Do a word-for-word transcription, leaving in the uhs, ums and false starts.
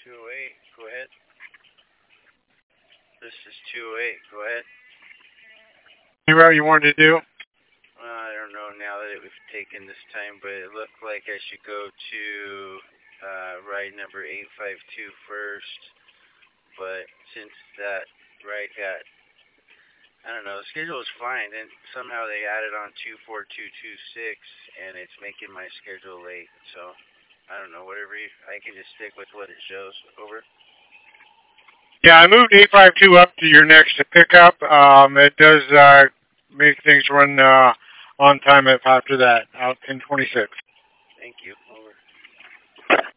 two oh eight, go ahead. This is two oh eight, go ahead. Any route you wanted to do? Uh, I don't know now that it was taken this time, but it looked like I should go to uh, ride number eight five two first. But since that ride got, I don't know, the schedule was fine, and somehow they added on two four two two six, and it's making my schedule late. So, I don't know, whatever you, I can just stick with what it shows. Over. Yeah, I moved eight five two up to your next pickup. Um, it does uh, make things run uh, on time after that, out ten twenty-six. Thank you. Over.